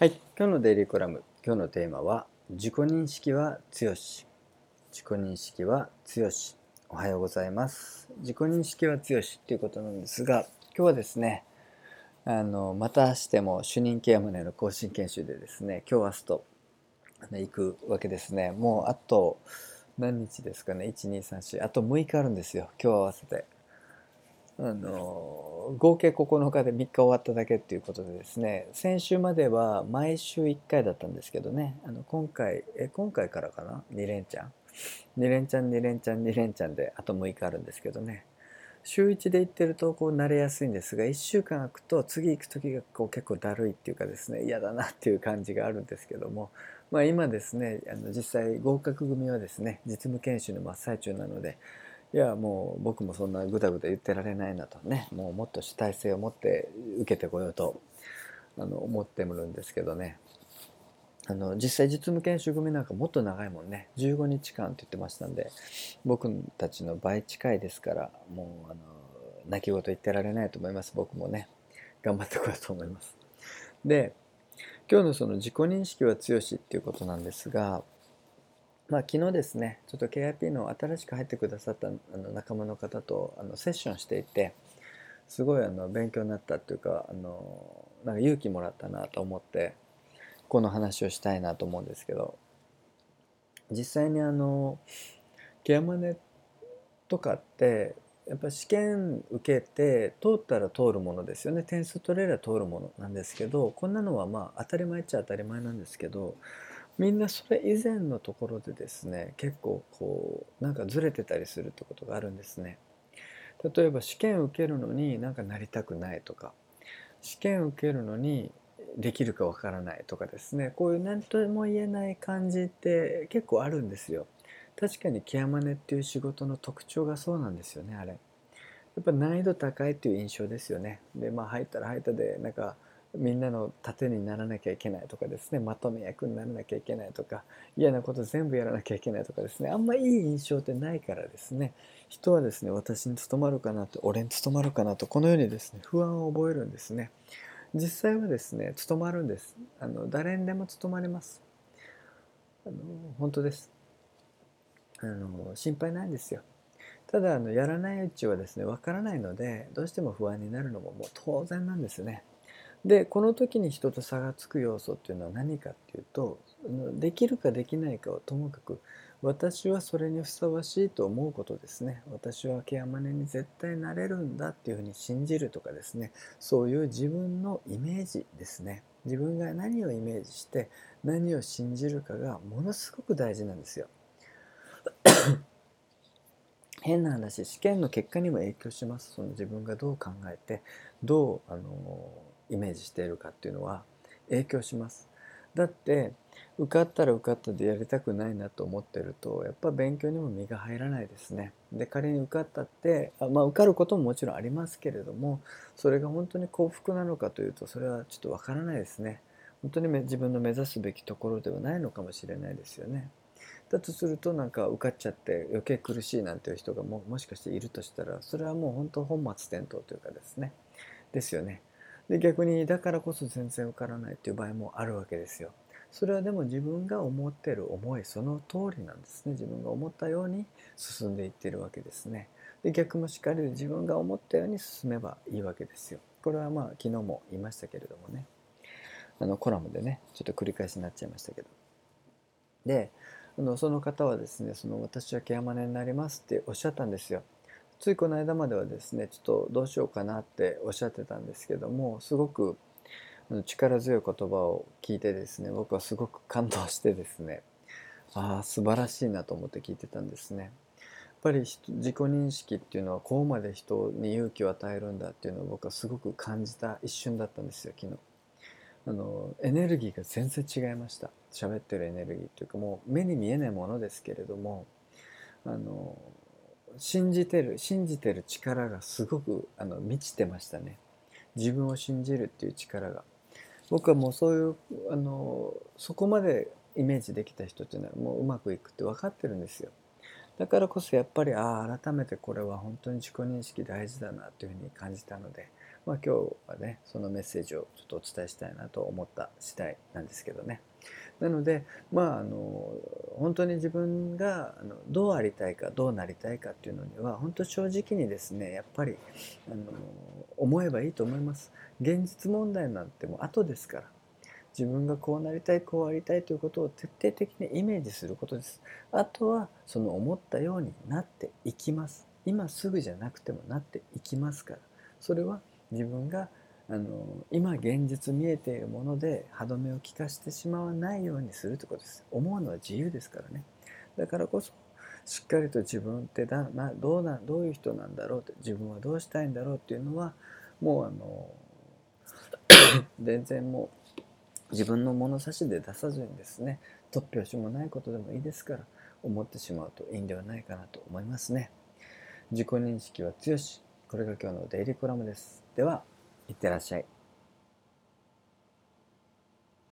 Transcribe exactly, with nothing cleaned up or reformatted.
はい、今日のデイリーコラム、今日のテーマは自己認識は強し。自己認識は強し。おはようございます。自己認識は強しということなんですが、今日はですね、あのまたしても主任ケアマネの更新研修でですね、今日明日と行くわけですね。もうあと何日ですかね、いち、に、さん、よん、あとむいかあるんですよ、今日合わせて。あの合計ここのかでみっか終わっただけっていうことでですね、先週までは毎週いっかいだったんですけどね、あの今回え今回からかな、に連チャンに連チャンに連チャンに連チャンであとむいかあるんですけどね、週いちで行ってるとこう慣れやすいんですが、いっしゅうかん空くと次行く時がこう結構だるいっていうかですね、嫌だなっていう感じがあるんですけども、まあ今ですね、あの実際合格組はですね、実務研修の真っ最中なので、いやもう僕もそんなぐだぐだ言ってられないなとね、もうもっと主体性を持って受けてこようとあの思ってもるんですけどね、あの実際実務研修組なんかもっと長いもんね、じゅうごにちかんって言ってましたんで、僕たちの倍近いですから、もうあの泣き言言ってられないと思います。僕もね、頑張ってこようと思います。で、今日のその自己認識は強しっていうことなんですが、まあ、昨日ですね、ちょっと ケーアイピー の新しく入ってくださったあの仲間の方とあのセッションしていて、すごいあの勉強になったっていうか、あのなんか勇気もらったなと思って、この話をしたいなと思うんですけど、実際にあのケアマネとかってやっぱ試験受けて通ったら通るものですよね。点数取れれば通るものなんですけど、こんなのはまあ当たり前っちゃ当たり前なんですけど、みんなそれ以前のところでですね、結構こうなんかずれてたりするってことがあるんですね。例えば試験受けるのになんかなりたくないとか、試験受けるのにできるかわからないとかですね、こういう何とも言えない感じって結構あるんですよ。確かにケアマネっていう仕事の特徴がそうなんですよね、あれ。やっぱ難易度高いっていう印象ですよね。で、まあ入ったら入ったで、なんかみんなの盾にならなきゃいけないとかですね、まとめ役にならなきゃいけないとか、嫌なこと全部やらなきゃいけないとかですね、あんまいい印象ってないからですね、人はですね、私に務まるかなと、俺に務まるかなと、このようにですね、不安を覚えるんですね。実際はですね、務まるんです。あの誰にでも務まります。あの本当です。あの心配ないんですよ。ただあのやらないうちはですね、わからないので、どうしても不安になるのももう当然なんですね。で、この時に人と差がつく要素っていうのは何かっていうと、できるかできないかをともかく、私はそれにふさわしいと思うことですね。私はケアマネに絶対なれるんだっていうふうに信じるとかですね、そういう自分のイメージですね。自分が何をイメージして何を信じるかがものすごく大事なんですよ。変な話、試験の結果にも影響します。その自分がどう考えて、どうあのイメージしているかっていうのは影響します。だって受かったら受かったでやりたくないなと思ってると、やっぱ勉強にも身が入らないですね。で、仮に受かったって、あ、まあ受かることももちろんありますけれども、それが本当に幸福なのかというと、それはちょっとわからないですね。本当に自分の目指すべきところではないのかもしれないですよね。だとすると、なんか受かっちゃって余計苦しいなんていう人がももしかしているとしたら、それはもう本当本末転倒というかですね、ですよね。で、逆にだからこそ全然受からないっていう場合もあるわけですよ。それはでも自分が思ってる思いその通りなんですね。自分が思ったように進んでいっているわけですね。で、逆もしっかり自分が思ったように進めばいいわけですよ。これはまあ昨日も言いましたけれどもね、あのコラムでねちょっと繰り返しになっちゃいましたけど、で、あのその方はですね、その私はケアマネになりますっておっしゃったんですよ。ついこの間まではですね、ちょっとどうしようかなっておっしゃってたんですけども、すごく力強い言葉を聞いてですね、僕はすごく感動してですね、ああ素晴らしいなと思って聞いてたんですね。やっぱり自己認識っていうのはこうまで人に勇気を与えるんだっていうのを僕はすごく感じた一瞬だったんですよ、昨日。あのエネルギーが全然違いました。喋ってるエネルギーというか、もう目に見えないものですけれども、あの信じてる信じてる力がすごくあの満ちてましたね。自分を信じるっていう力が、僕はもうそういうあのそこまでイメージできた人っていうのはもううまくいくって分かってるんですよ。だからこそやっぱり、ああ改めてこれは本当に自己認識大事だなというふうに感じたので、 まあ、今日はねそのメッセージをちょっとお伝えしたいなと思った次第なんですけどね。なのでまああの本当に自分があのどうありたいかどうなりたいかっていうのには本当正直にですねやっぱりあの思えばいいと思います。現実問題なんてもう後ですから。自分がこうなりたいこうありたいということを徹底的にイメージすることです。あとはその思ったようになっていきます。今すぐじゃなくてもなっていきますから。それは自分があの今現実見えているもので歯止めを利かしてしまわないようにするということです。思うのは自由ですからね。だからこそしっかりと自分ってだなどうなどういう人なんだろうって自分はどうしたいんだろうっていうのはもうあの全然もう自分の物差しで出さずにですね突拍子もないことでもいいですから思ってしまうといいんではないかなと思いますね。自己認識は強し。これが今日のデイリーコラムです。では、いってらっしゃい。